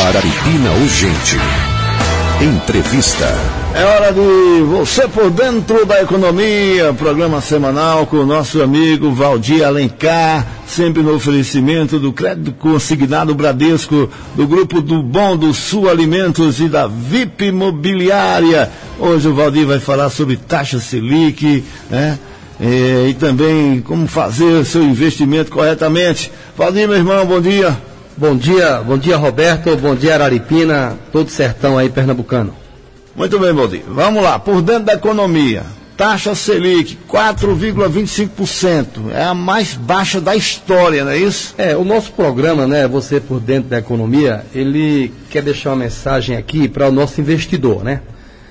Araripina Urgente. Entrevista. É hora de você por dentro da economia, programa semanal com o nosso amigo Valdir Alencar, sempre no oferecimento do crédito consignado Bradesco, do grupo do Bom do Sul Alimentos e da VIP Imobiliária. Hoje o Valdir vai falar sobre taxa Selic, né? E também como fazer o seu investimento corretamente. Valdir, meu irmão, bom dia. Bom dia Roberto, bom dia Araripina, todo sertão aí pernambucano. Muito bem, Valdir. Vamos lá, por dentro da economia. Taxa Selic, 4,25%. É a mais baixa da história, não é isso? O nosso programa, né, Você por Dentro da Economia, ele quer deixar uma mensagem aqui para o nosso investidor, né?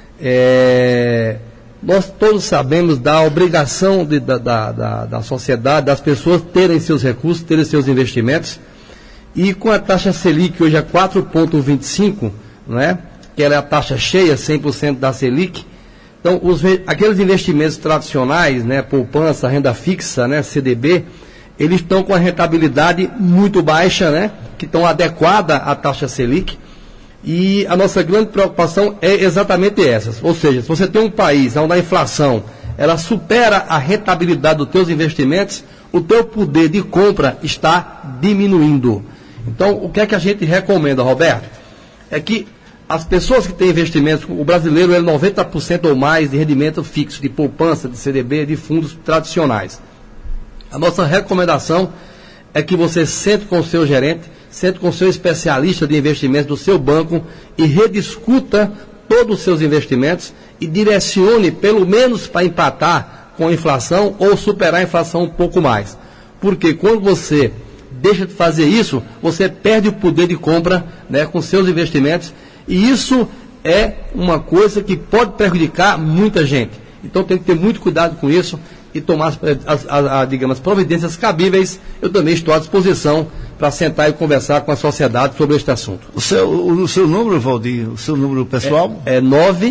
Nós todos sabemos da obrigação da sociedade, das pessoas terem seus recursos, terem seus investimentos. E com a taxa Selic hoje a 4,25%, né, que ela é a taxa cheia, 100% da Selic, então aqueles investimentos tradicionais, né, poupança, renda fixa, né, CDB, eles estão com a rentabilidade muito baixa, né, que estão adequada à taxa Selic. E a nossa grande preocupação é exatamente essa. Ou seja, se você tem um país onde a inflação ela supera a rentabilidade dos teus investimentos, o teu poder de compra está diminuindo. Então, o que é que a gente recomenda, Roberto? É que as pessoas que têm investimentos, o brasileiro é 90% ou mais de rendimento fixo, de poupança, de CDB, de fundos tradicionais. A nossa recomendação é que você sente com o seu gerente, sente com o seu especialista de investimentos do seu banco e rediscuta todos os seus investimentos e direcione pelo menos para empatar com a inflação ou superar a inflação um pouco mais. Porque quando você deixa de fazer isso, você perde o poder de compra, né, com seus investimentos, e isso é uma coisa que pode prejudicar muita gente. Então tem que ter muito cuidado com isso e tomar as providências cabíveis. Eu também estou à disposição para sentar e conversar com a sociedade sobre este assunto. O seu número, Valdir, o seu número pessoal? É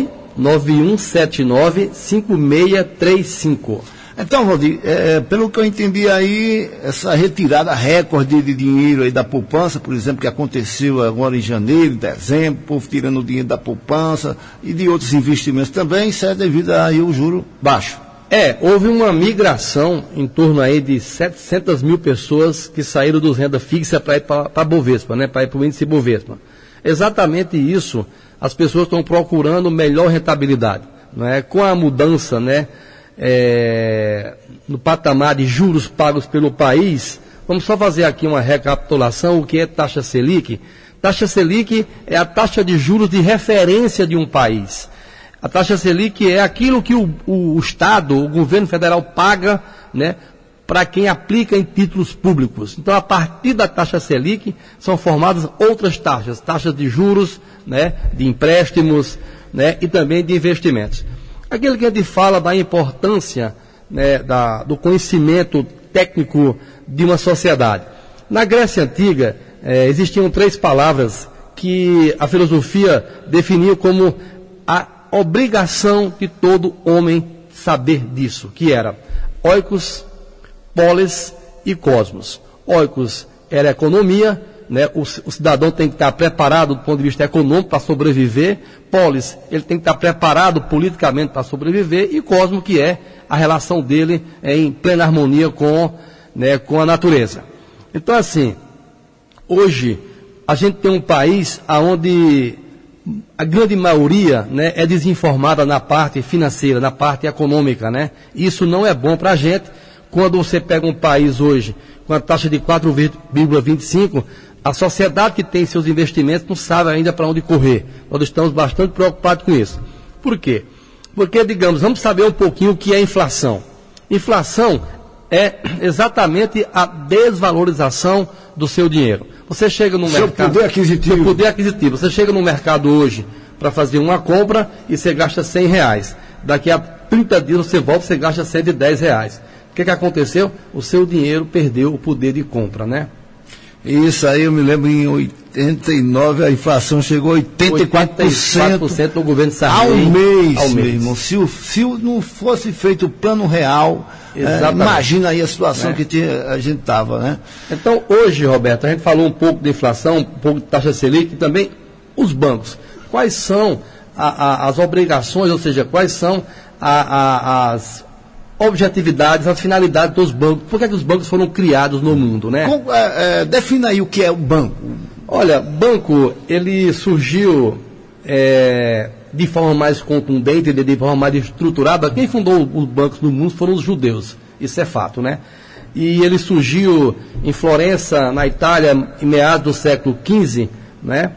991795635. Então, Valdir, pelo que eu entendi aí, essa retirada recorde de dinheiro aí da poupança, por exemplo, que aconteceu agora em janeiro, dezembro, o povo tirando o dinheiro da poupança e de outros investimentos também, isso é devido aí ao juro baixo. Houve uma migração em torno aí de 700 mil pessoas que saíram dos renda fixa para ir para a Bovespa, né, para ir para o índice Bovespa. Exatamente isso, as pessoas estão procurando melhor rentabilidade, né, com a mudança, né, no patamar de juros pagos pelo país. Vamos só fazer aqui uma recapitulação. O que é taxa Selic? Taxa Selic é a taxa de juros de referência de um país. A taxa Selic é aquilo que o Estado, o governo federal paga, né, para quem aplica em títulos públicos. Então, a partir da taxa Selic, são formadas outras taxas, taxas de juros, né, de empréstimos, né, e também de investimentos. Aquilo que a gente fala da importância, né, do conhecimento técnico de uma sociedade. Na Grécia Antiga, existiam 3 palavras que a filosofia definiu como a obrigação de todo homem saber disso, que era oikos, polis e cosmos. Oikos era a economia, né? O cidadão tem que estar preparado do ponto de vista econômico para sobreviver. Polis, ele tem que estar preparado politicamente para sobreviver. E cosmo, que é a relação dele em plena harmonia com a natureza. Então, assim, hoje a gente tem um país onde a grande maioria, né, é desinformada na parte financeira, na parte econômica, né? Isso não é bom para a gente. Quando você pega um país hoje com a taxa de 4,25%, a sociedade que tem seus investimentos não sabe ainda para onde correr. Nós estamos bastante preocupados com isso. Por quê? Porque, digamos, vamos saber um pouquinho o que é inflação. Inflação é exatamente a desvalorização do seu dinheiro. Você chega no mercado... Seu poder aquisitivo. Você chega no mercado hoje para fazer uma compra e você gasta R$100. Daqui a 30 dias você volta e você gasta R$110. O que aconteceu? O seu dinheiro perdeu o poder de compra, né? Isso aí eu me lembro em 89 a inflação chegou a 84% no governo Sarney. Ao mês. Meu irmão. Se não fosse feito o plano real, imagina aí a situação que a gente estava, né? Então hoje, Roberto, a gente falou um pouco de inflação, um pouco de taxa Selic e também os bancos. Quais são as obrigações, ou seja, quais são as objetividades, as finalidades dos bancos? Por que os bancos foram criados no mundo, né? Defina aí o que é o banco. Olha, banco, ele surgiu de forma mais contundente, de forma mais estruturada. Quem fundou os bancos no mundo foram os judeus, isso é fato, né? E ele surgiu em Florença, na Itália, em meados do século XV, né?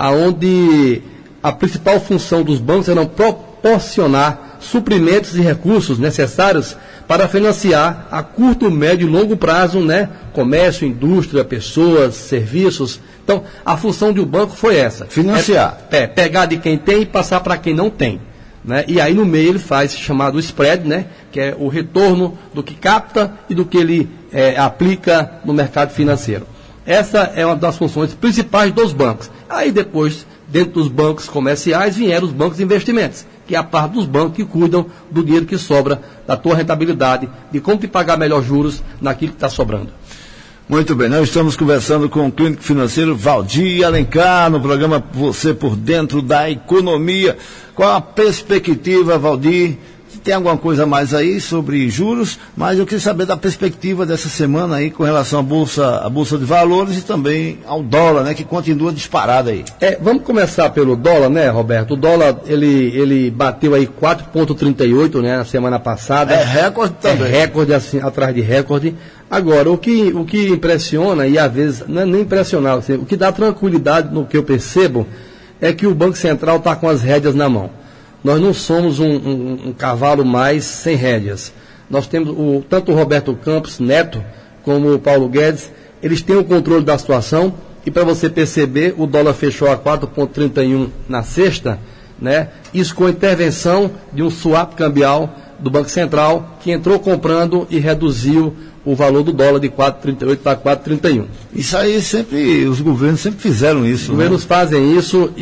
Onde a principal função dos bancos era proporcionar suprimentos e recursos necessários para financiar a curto, médio e longo prazo, né? Comércio, indústria, pessoas, serviços. Então, a função de um banco foi essa. Financiar. Pegar de quem tem e passar para quem não tem. Né? E aí no meio ele faz chamado spread, né? Que é o retorno do que capta e do que ele aplica no mercado financeiro. Essa é uma das funções principais dos bancos. Aí depois, dentro dos bancos comerciais, vieram os bancos de investimentos, que é a parte dos bancos que cuidam do dinheiro que sobra, da tua rentabilidade, de como te pagar melhor juros naquilo que está sobrando. Muito bem, nós estamos conversando com o clínico financeiro Valdir Alencar, no programa Você por Dentro da Economia. Qual a perspectiva, Valdir? Tem alguma coisa mais aí sobre juros, mas eu queria saber da perspectiva dessa semana aí com relação à Bolsa de Valores e também ao dólar, né, que continua disparado aí. Vamos começar pelo dólar, né, Roberto? O dólar, ele bateu aí 4,38, né, na semana passada. É recorde também. É recorde, assim, atrás de recorde. Agora, o que impressiona, e às vezes não é nem impressionar, assim, o que dá tranquilidade no que eu percebo, é que o Banco Central está com as rédeas na mão. Nós não somos um cavalo mais sem rédeas. Nós temos tanto o Roberto Campos Neto como o Paulo Guedes, eles têm o controle da situação e para você perceber, o dólar fechou a 4,31 na sexta, né? Isso com a intervenção de um swap cambial do Banco Central que entrou comprando e reduziu o valor do dólar de 4,38 para 4,31. Isso aí os governos sempre fizeram isso. Os governos fazem isso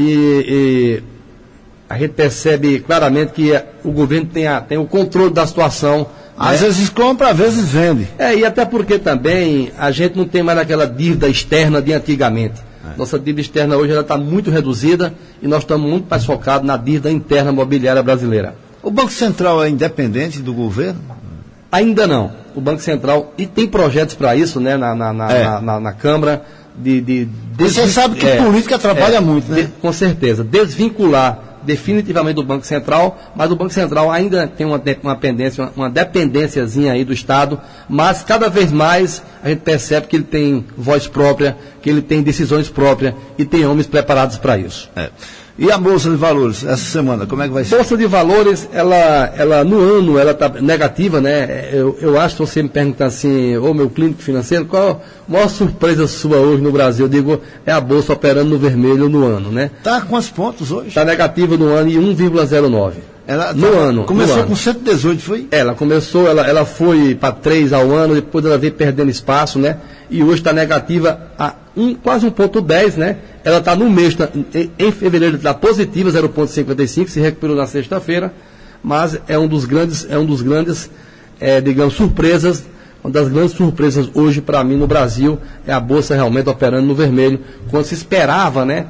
e a gente percebe claramente que o governo tem o controle da situação. Às vezes compra, às vezes vende. E até porque também a gente não tem mais aquela dívida externa de antigamente. Nossa dívida externa hoje está muito reduzida e nós estamos muito mais focados na dívida interna imobiliária brasileira. O Banco Central é independente do governo? Ainda não. O Banco Central, e tem projetos para isso, né, na Câmara, Você sabe que política trabalha muito, né? Com certeza. Desvincular definitivamente do Banco Central, mas o Banco Central ainda tem uma dependênciazinha aí do Estado, mas cada vez mais a gente percebe que ele tem voz própria, que ele tem decisões próprias e tem homens preparados para isso. E a Bolsa de Valores, essa semana, como é que vai ser? Bolsa de Valores, ela no ano, ela está negativa, né? Eu acho que você me pergunta assim, meu clínico financeiro, qual a maior surpresa sua hoje no Brasil? Eu digo, é a Bolsa operando no vermelho no ano, né? Está com quantos pontos hoje? Está negativa no ano e 1,09. Começou com 118, foi? Ela começou, ela foi para 3 ao ano, depois ela veio perdendo espaço, né? E hoje está negativa a quase 1,10, né? Ela está no mês, em fevereiro está positiva, 0,55, se recuperou na sexta-feira, mas é um dos grandes, digamos, surpresas. Uma das grandes surpresas hoje para mim no Brasil é a Bolsa realmente operando no vermelho, quando se esperava, né?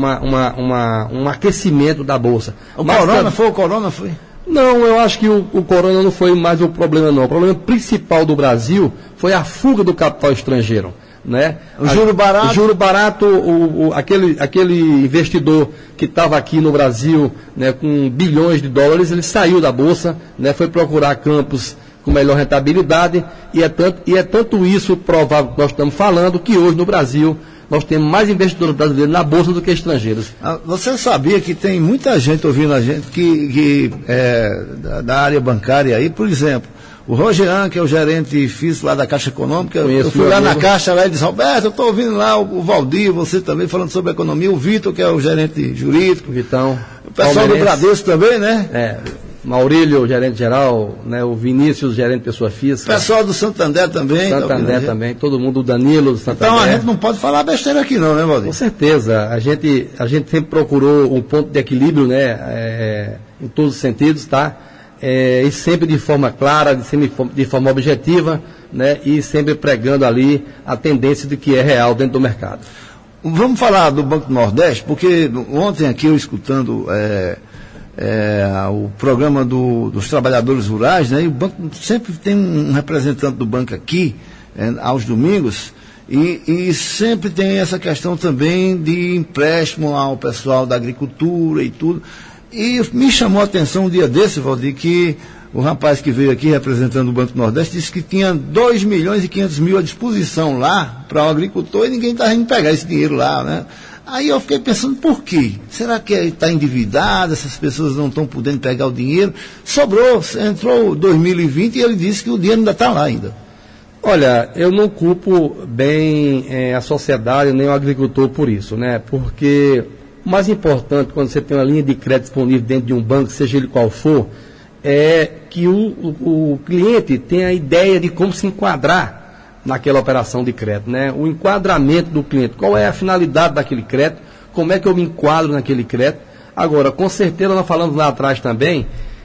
Um aquecimento da Bolsa. O Corona foi? Não, eu acho que o Corona não foi mais o problema, não. O problema principal do Brasil foi a fuga do capital estrangeiro. Né? Juro barato. O juro barato, aquele investidor que estava aqui no Brasil, né, com bilhões de dólares, ele saiu da Bolsa, né, foi procurar campos com melhor rentabilidade, e é tanto isso provável que nós estamos falando, que hoje no Brasil nós temos mais investidores brasileiros na Bolsa do que estrangeiros. Você sabia que tem muita gente ouvindo a gente que da área bancária aí, por exemplo, o Rogeran, que é o gerente físico lá da Caixa Econômica, eu fui lá na Caixa lá e disse, Roberto, eu estou ouvindo lá o Valdir, você também falando sobre economia, o Vitor, que é o gerente jurídico, Vitão, o pessoal do Bradesco também, né? Maurílio, gerente-geral, né, o Vinícius, gerente de pessoa física. Pessoal do Santander também. Santander também, todo mundo, o Danilo do Santander. Então a gente não pode falar besteira aqui não, né, Valdir? Com certeza, a gente sempre procurou um ponto de equilíbrio, né, em todos os sentidos, tá? E sempre de forma clara, sempre de forma objetiva, né, e sempre pregando ali a tendência de que é real dentro do mercado. Vamos falar do Banco do Nordeste, porque ontem aqui eu escutando o programa dos trabalhadores rurais, né, e o banco sempre tem um representante do banco aqui, aos domingos, e sempre tem essa questão também de empréstimo ao pessoal da agricultura e tudo. E me chamou a atenção um dia desse, Valdir, que o rapaz que veio aqui representando o Banco do Nordeste disse que tinha 2 milhões e 500 mil à disposição lá para o agricultor e ninguém estava indo pegar esse dinheiro lá, né? Aí eu fiquei pensando, por quê? Será que está endividado, essas pessoas não estão podendo pegar o dinheiro? Sobrou, entrou 2020 e ele disse que o dinheiro ainda está lá ainda. Olha, eu não culpo bem a sociedade nem o agricultor por isso, né? Porque o mais importante, quando você tem uma linha de crédito disponível dentro de um banco, seja ele qual for, é que o cliente tenha a ideia de como se enquadrar naquela operação de crédito, né? O enquadramento do cliente, qual é a finalidade daquele crédito, como é que eu me enquadro naquele crédito. Agora, com certeza, nós falamos lá atrás também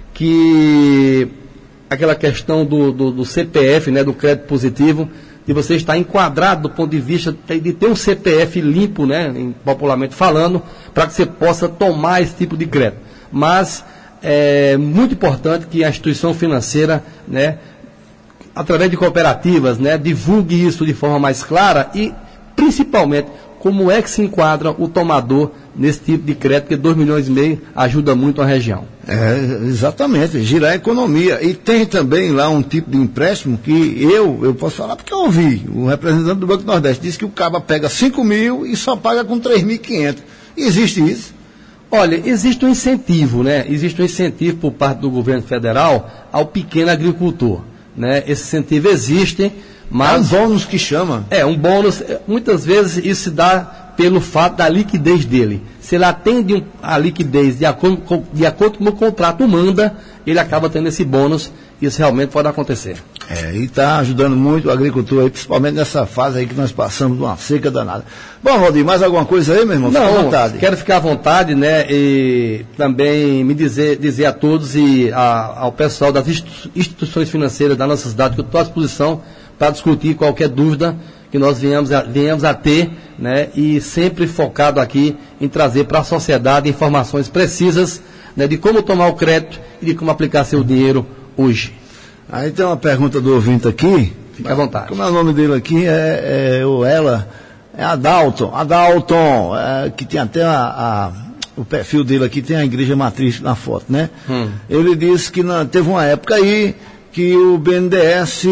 que aquela questão do CPF, né, do crédito positivo, de você estar enquadrado do ponto de vista de ter um CPF limpo, né, popularmente falando, para que você possa tomar esse tipo de crédito. Mas é muito importante que a instituição financeira, né, através de cooperativas, né, divulgue isso de forma mais clara e, principalmente, como é que se enquadra o tomador nesse tipo de crédito, porque 2,5 milhões ajuda muito a região. Exatamente, girar a economia. E tem também lá um tipo de empréstimo que eu posso falar porque eu ouvi. O representante do Banco do Nordeste disse que o caba pega 5 mil e só paga com 3.500. Existe isso? Olha, existe um incentivo, né? Existe um incentivo por parte do governo federal ao pequeno agricultor, né? Esse incentivo existe, mas... É um bônus que chama. Um bônus. Muitas vezes isso se dá pelo fato da liquidez dele. Se ele atende a liquidez de acordo com o contrato manda, ele acaba tendo esse bônus. Isso realmente pode acontecer. E está ajudando muito o agricultor aí, principalmente nessa fase aí que nós passamos de uma seca danada. Bom, Valdir, mais alguma coisa aí, meu irmão? Fica à vontade. Quero ficar à vontade, né, e também me dizer a todos e ao pessoal das instituições financeiras da nossa cidade que eu estou à disposição para discutir qualquer dúvida que nós venhamos a ter, né, e sempre focado aqui em trazer para a sociedade informações precisas, né, de como tomar o crédito e de como aplicar seu dinheiro hoje. Aí tem uma pergunta do ouvinte aqui. Fique à vontade. Como é o nome dele aqui? Ou ela? É Adalton. Adalton, que tem até o perfil dele aqui, tem a igreja matriz na foto, né? Ele disse que teve uma época aí que o BNDES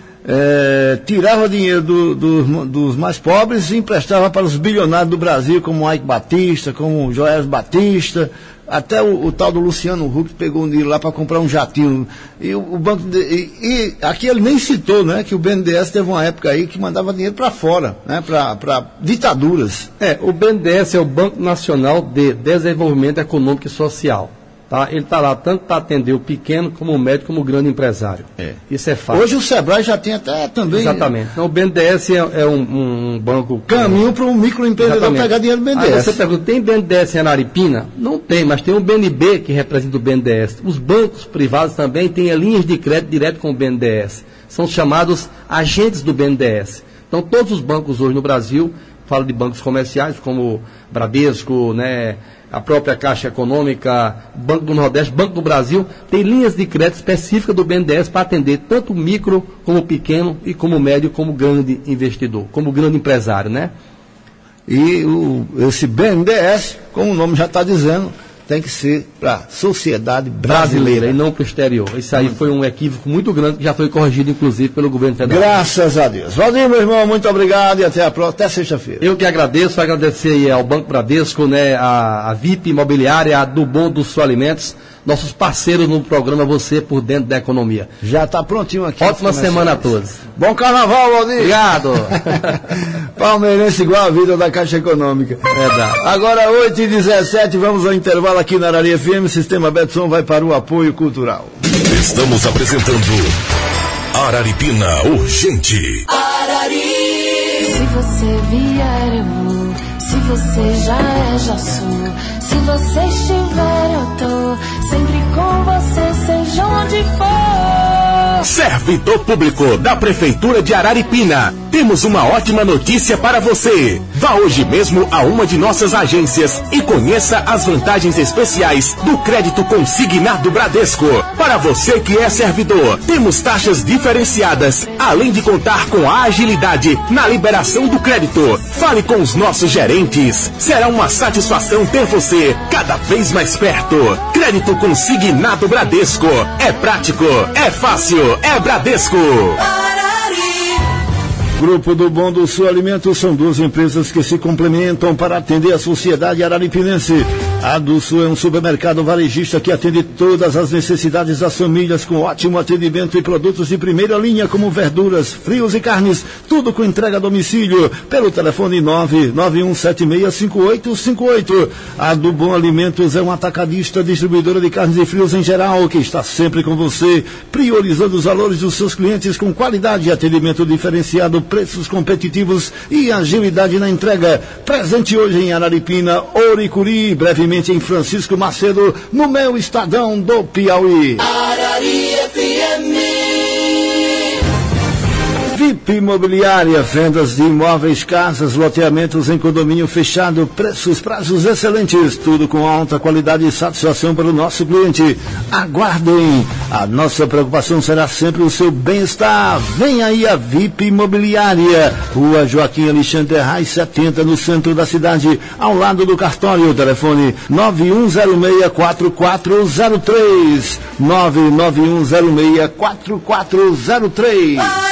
tirava dinheiro dos mais pobres e emprestava para os bilionários do Brasil, como o Ike Batista, como o Joel Batista, até o tal do Luciano Huck pegou um dinheiro lá para comprar um jatinho. E o banco e aqui ele nem citou, né, que o BNDES teve uma época aí que mandava dinheiro para fora, né, para ditaduras. O BNDES é o Banco Nacional de Desenvolvimento Econômico e Social. Tá? Ele está lá tanto para atender o pequeno, como o médio, como o grande empresário. Isso é fato. Hoje o Sebrae já tem até também... Exatamente. Então o BNDES é um banco... Caminho para o microempreendedor pegar dinheiro do BNDES. Aí você pergunta, tem BNDES em Araripina? Não tem, mas tem um BNB que representa o BNDES. Os bancos privados também têm linhas de crédito direto com o BNDES. São chamados agentes do BNDES. Então todos os bancos hoje no Brasil, falo de bancos comerciais como Bradesco, né, a própria Caixa Econômica, Banco do Nordeste, Banco do Brasil, tem linhas de crédito específicas do BNDES para atender tanto o micro, como o pequeno, e como o médio, como o grande investidor, como o grande empresário, né? E esse BNDES, como o nome já está dizendo, tem que ser para a sociedade brasileira e não para o exterior. Isso aí foi um equívoco muito grande que já foi corrigido, inclusive, pelo governo federal. Graças a Deus. Valdir, meu irmão, muito obrigado e até a próxima, até sexta-feira. Eu que agradeço, agradecer aí ao Banco Bradesco, né, a VIP Imobiliária, a do Bom do Sul Alimentos, nossos parceiros no programa Você por Dentro da Economia. Já está prontinho aqui. Ótima semana a todos. Bom carnaval, Valdir. Obrigado. Palmeirense igual a vida da Caixa Econômica. Verdade. Agora 8h17, vamos ao intervalo aqui na Arari FM. Sistema Betson vai para o apoio cultural. Estamos apresentando Araripina Urgente. Arari. Se você vier, eu vou. Se você já é, já sou. Se você estiver, eu tô. Sempre com você, seja onde for. Servidor público da Prefeitura de Araripina. Temos uma ótima notícia para você. Vá hoje mesmo a uma de nossas agências e conheça as vantagens especiais do crédito consignado Bradesco. Para você que é servidor, temos taxas diferenciadas, além de contar com a agilidade na liberação do crédito. Fale com os nossos gerentes. Será uma satisfação ter você cada vez mais perto. Crédito consignado Bradesco. É prático, é fácil, é Bradesco. Grupo do Bom do Sul Alimentos são duas empresas que se complementam para atender a sociedade araripinense. A do Sul é um supermercado varejista que atende todas as necessidades das famílias com ótimo atendimento e produtos de primeira linha como verduras, frios e carnes, tudo com entrega a domicílio, pelo telefone 991765858. A do Bom Alimentos é um atacadista distribuidora de carnes e frios em geral, que está sempre com você, priorizando os valores dos seus clientes com qualidade, atendimento diferenciado, preços competitivos e agilidade na entrega. Presente hoje em Araripina, Ouricuri, brevemente em Francisco Macedo, no meu Estadão do Piauí. Arari FM. VIP Imobiliária, vendas de imóveis, casas, loteamentos em condomínio fechado, preços, prazos excelentes, tudo com alta qualidade e satisfação para o nosso cliente. Aguardem, a nossa preocupação será sempre o seu bem-estar. Vem aí a VIP Imobiliária, Rua Joaquim Alexandre Reis 70, no centro da cidade, ao lado do cartório. Telefone 91064403, 991064403.